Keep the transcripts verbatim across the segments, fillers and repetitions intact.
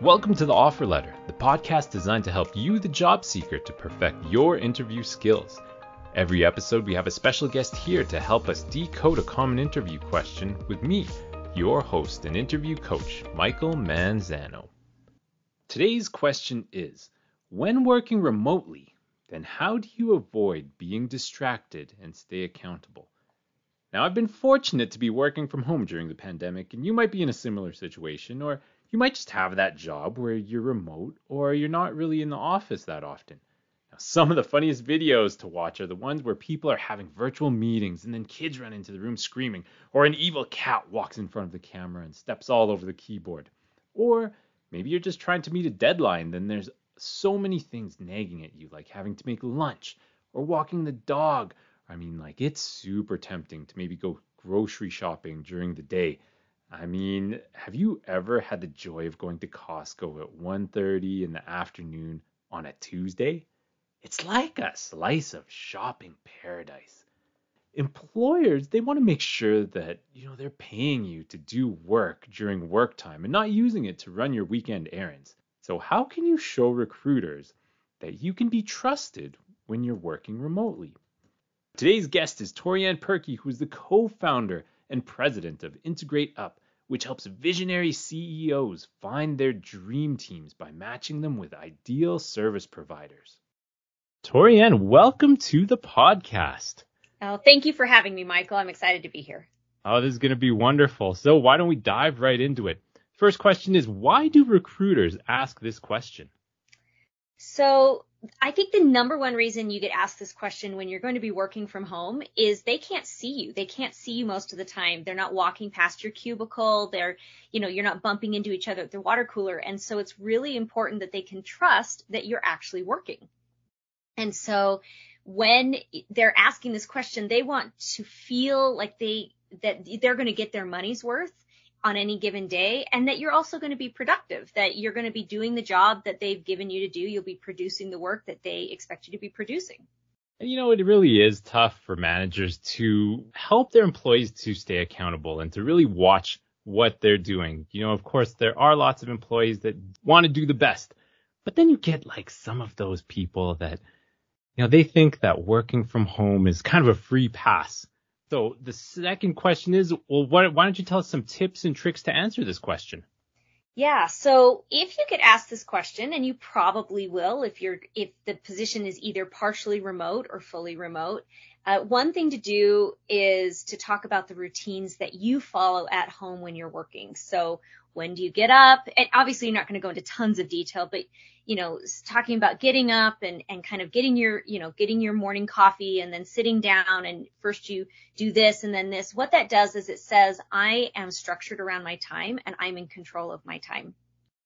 Welcome to The Offer Letter, the podcast designed to help you, the job seeker, to perfect your interview skills. Every episode, we have a special guest here to help us decode a common interview question with me, your host and interview coach, Michael Manzano. Today's question is, when working remotely, then how do you avoid being distracted and stay accountable? Now, I've been fortunate to be working from home during the pandemic, and you might be in a similar situation, or you might just have that job where you're remote or you're not really in the office that often. Now, some of the funniest videos to watch are the ones where people are having virtual meetings and then kids run into the room screaming, or an evil cat walks in front of the camera and steps all over the keyboard. Or maybe you're just trying to meet a deadline, then there's so many things nagging at you, like having to make lunch or walking the dog. I mean, like, it's super tempting to maybe go grocery shopping during the day. I mean, have you ever had the joy of going to Costco at one thirty in the afternoon on a Tuesday? It's like a slice of shopping paradise. Employers, they want to make sure that, you know, they're paying you to do work during work time and not using it to run your weekend errands. So how can you show recruiters that you can be trusted when you're working remotely? Today's guest is Torianne Perkey, who is the co-founder and president of Integrate Up, which helps visionary C E Os find their dream teams by matching them with ideal service providers. Torianne, welcome to the podcast. Oh, thank you for having me, Michael. I'm excited to be here. Oh, this is going to be wonderful. So why don't we dive right into it? First question is, why do recruiters ask this question? So I think the number one reason you get asked this question when you're going to be working from home is they can't see you. They can't see you most of the time. They're not walking past your cubicle. They're, you know, you're not bumping into each other at the water cooler. And so it's really important that they can trust that you're actually working. And so when they're asking this question, they want to feel like they, that they're going to get their money's worth on any given day, and that you're also going to be productive, that you're going to be doing the job that they've given you to do. You'll be producing the work that they expect you to be producing. And you know, it really is tough for managers to help their employees to stay accountable and to really watch what they're doing. You know, of course, there are lots of employees that want to do the best, but then you get like some of those people that, you know, they think that working from home is kind of a free pass. So the second question is, well, why, why don't you tell us some tips and tricks to answer this question? Yeah. So if you get asked this question, and you probably will, if you're, if the position is either partially remote or fully remote, uh, one thing to do is to talk about the routines that you follow at home when you're working. So when do you get up? And obviously you're not going to go into tons of detail, but you know, talking about getting up and, and kind of getting your, you know, getting your morning coffee and then sitting down, and first you do this and then this. What that does is it says, I am structured around my time and I'm in control of my time.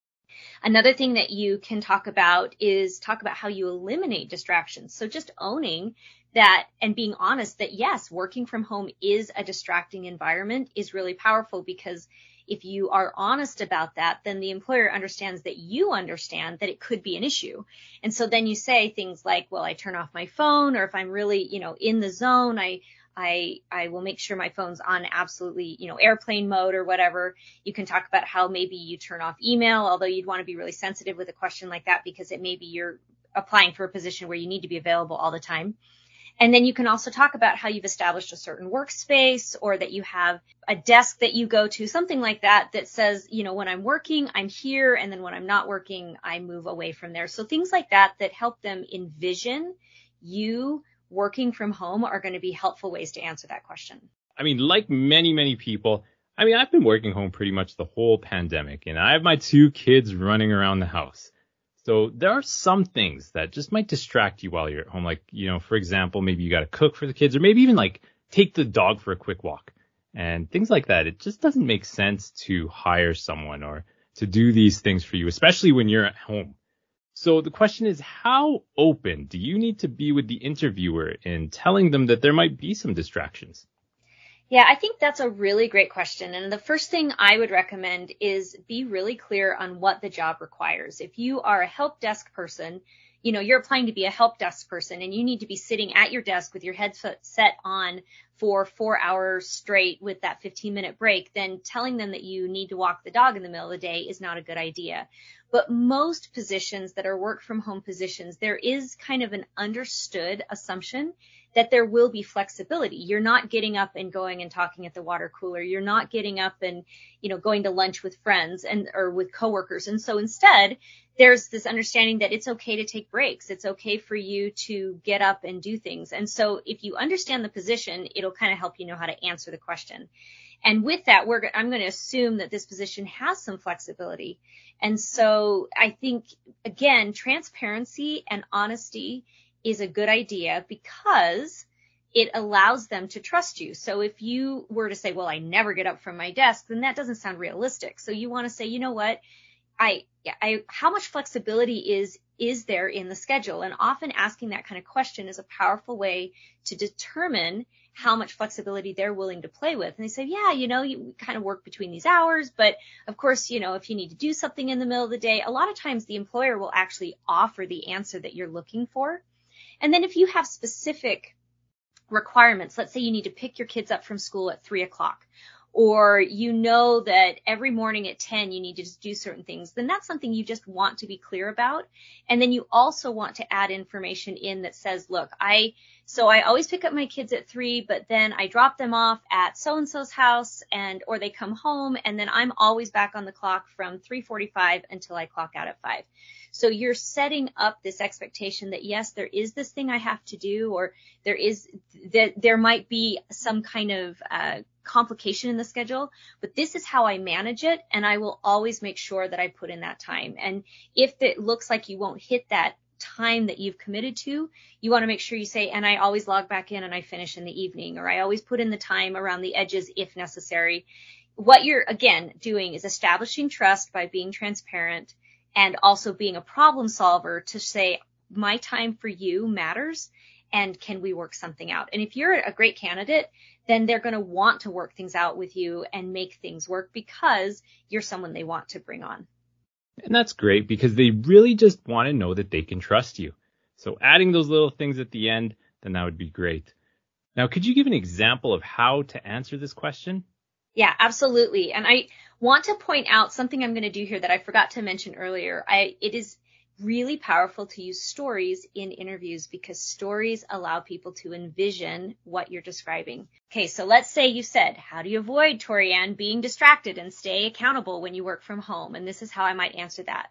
Another thing that you can talk about is talk about how you eliminate distractions. So just owning that and being honest that, yes, working from home is a distracting environment is really powerful, because if you are honest about that, then the employer understands that you understand that it could be an issue. And so then you say things like, well, I turn off my phone, or if I'm really, you know, in the zone, I, I, I will make sure my phone's on absolutely, you know, airplane mode or whatever. You can talk about how maybe you turn off email, although you'd want to be really sensitive with a question like that, because it may be you're applying for a position where you need to be available all the time. And then you can also talk about how you've established a certain workspace, or that you have a desk that you go to, something like that, that says, you know, when I'm working, I'm here. And then when I'm not working, I move away from there. So things like that, that help them envision you working from home, are going to be helpful ways to answer that question. I mean, like many, many people, I mean, I've been working home pretty much the whole pandemic, and I have my two kids running around the house. So there are some things that just might distract you while you're at home. Like, you know, for example, maybe you got to cook for the kids, or maybe even like take the dog for a quick walk and things like that. It just doesn't make sense to hire someone or to do these things for you, especially when you're at home. So the question is, how open do you need to be with the interviewer in telling them that there might be some distractions? Yeah, I think that's a really great question. And the first thing I would recommend is be really clear on what the job requires. If you are a help desk person, you know, you're applying to be a help desk person, and you need to be sitting at your desk with your headset on for four hours straight with that fifteen minute break, then telling them that you need to walk the dog in the middle of the day is not a good idea. But most positions that are work from home positions, there is kind of an understood assumption that there will be flexibility. You're not getting up and going and talking at the water cooler. You're not getting up and, you know, going to lunch with friends and, or with coworkers. And so instead, there's this understanding that it's okay to take breaks. It's okay for you to get up and do things. And so if you understand the position, it'll kind of help you know how to answer the question. And with that, we're, I'm going to assume that this position has some flexibility. And so I think, again, transparency and honesty is a good idea because it allows them to trust you. So if you were to say, well, I never get up from my desk, then that doesn't sound realistic. So you want to say, you know what, I, I, how much flexibility is, is there in the schedule? And often asking that kind of question is a powerful way to determine how much flexibility they're willing to play with. And they say, yeah, you know, you kind of work between these hours, but of course, you know, if you need to do something in the middle of the day, a lot of times the employer will actually offer the answer that you're looking for. And then if you have specific requirements, let's say you need to pick your kids up from school at three o'clock, or you know that every morning at ten you need to just do certain things, then that's something you just want to be clear about. And then you also want to add information in that says, look, I, so I always pick up my kids at three, but then I drop them off at so-and-so's house and, or they come home, and then I'm always back on the clock from three forty-five until I clock out at five. So you're setting up this expectation that, yes, there is this thing I have to do, or there is that there might be some kind of uh, complication in the schedule, but this is how I manage it. And I will always make sure that I put in that time. And if it looks like you won't hit that time that you've committed to, you want to make sure you say, and I always log back in and I finish in the evening, or I always put in the time around the edges if necessary. What you're, again, doing is establishing trust by being transparent and also being a problem solver to say, my time for you matters, and can we work something out? And if you're a great candidate, then they're going to want to work things out with you and make things work because you're someone they want to bring on. And that's great because they really just want to know that they can trust you. So adding those little things at the end, then that would be great. Now, could you give an example of how to answer this question? Yeah, absolutely. And I want to point out something I'm going to do here that I forgot to mention earlier. I, it is really powerful to use stories in interviews because stories allow people to envision what you're describing. Okay, so let's say you said, how do you avoid, Torianne, being distracted and stay accountable when you work from home? And this is how I might answer that.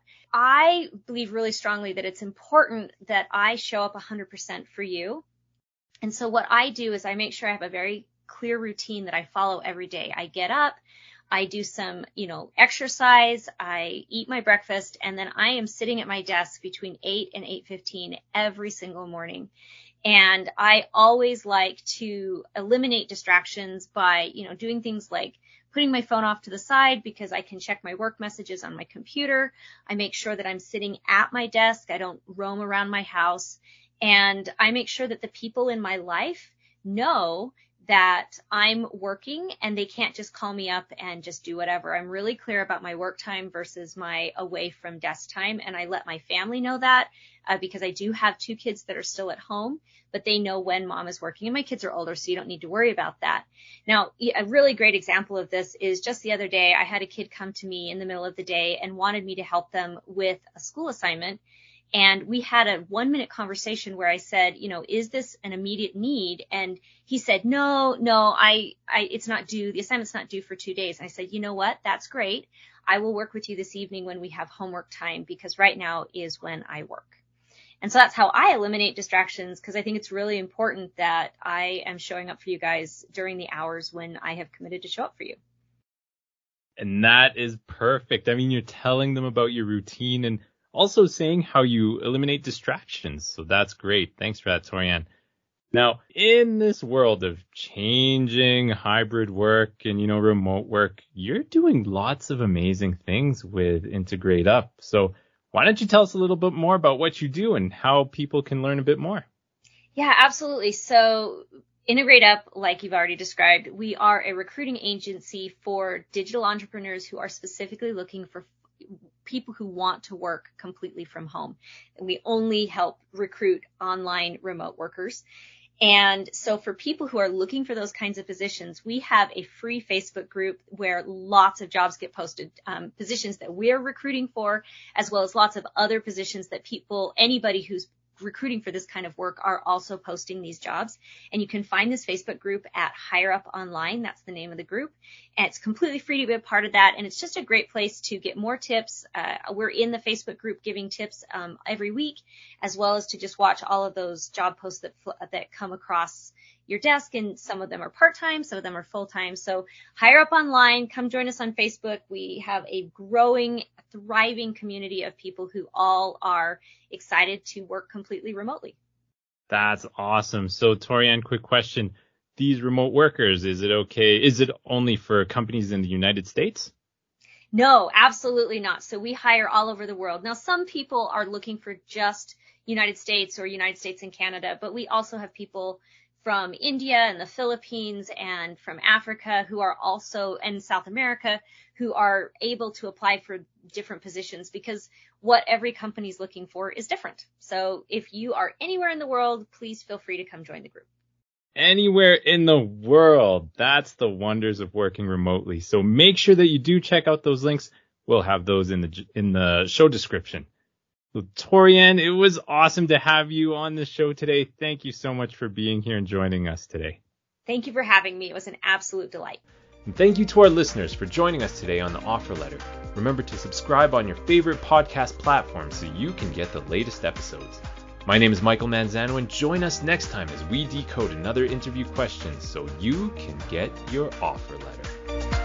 I believe really strongly that it's important that I show up one hundred percent for you. And so what I do is I make sure I have a very clear routine that I follow every day. I get up, I do some, you know, exercise, I eat my breakfast, and then I am sitting at my desk between eight and eight fifteen every single morning. And I always like to eliminate distractions by, you know, doing things like putting my phone off to the side because I can check my work messages on my computer. I make sure that I'm sitting at my desk. I don't roam around my house. And I make sure that the people in my life know that I'm working and they can't just call me up and just do whatever. I'm really clear about my work time versus my away from desk time. And I let my family know that uh, because I do have two kids that are still at home, but they know when mom is working, and my kids are older, so you don't need to worry about that. Now, a really great example of this is just the other day, I had a kid come to me in the middle of the day and wanted me to help them with a school assignment. And we had a one minute conversation where I said, you know, is this an immediate need? And he said, no, no, I, I, it's not due. The assignment's not due for two days. And I said, you know what? That's great. I will work with you this evening when we have homework time, because right now is when I work. And so that's how I eliminate distractions, because I think it's really important that I am showing up for you guys during the hours when I have committed to show up for you. And that is perfect. I mean, you're telling them about your routine and also saying how you eliminate distractions. So that's great. Thanks for that, Torianne. Now, in this world of changing hybrid work and, you know, remote work, you're doing lots of amazing things with Integrate Up. So why don't you tell us a little bit more about what you do and how people can learn a bit more? Yeah, absolutely. So Integrate Up, like you've already described, we are a recruiting agency for digital entrepreneurs who are specifically looking for people who want to work completely from home. And we only help recruit online remote workers. And so for people who are looking for those kinds of positions, we have a free Facebook group where lots of jobs get posted, um, positions that we're recruiting for, as well as lots of other positions that people, anybody who's recruiting for this kind of work are also posting these jobs. And you can find this Facebook group at Hire Up Online. That's the name of the group. And it's completely free to be a part of that. And it's just a great place to get more tips. Uh, we're in the Facebook group giving tips um, every week, as well as to just watch all of those job posts that that come across your desk. And some of them are part-time, some of them are full-time. So Hire Up Online, come join us on Facebook. We have a growing, thriving community of people who all are excited to work completely remotely. That's awesome. So Torianne, quick question. These remote workers, is it okay? Is it only for companies in the United States? No, absolutely not. So we hire all over the world. Now, some people are looking for just United States or United States and Canada, but we also have people from India and the Philippines and from Africa who are also, and South America, who are able to apply for different positions, because what every company is looking for is different. So if you are anywhere in the world, please feel free to come join the group. Anywhere in the world. That's the wonders of working remotely. So make sure that you do check out those links. We'll have those in the in the show description. So Torianne, it was awesome to have you on the show today. Thank you so much for being here and joining us today. Thank you for having me. It was an absolute delight. And thank you to our listeners for joining us today on The Offer Letter. Remember to subscribe on your favorite podcast platform so you can get the latest episodes. My name is Michael Manzano, and join us next time as we decode another interview question so you can get your offer letter.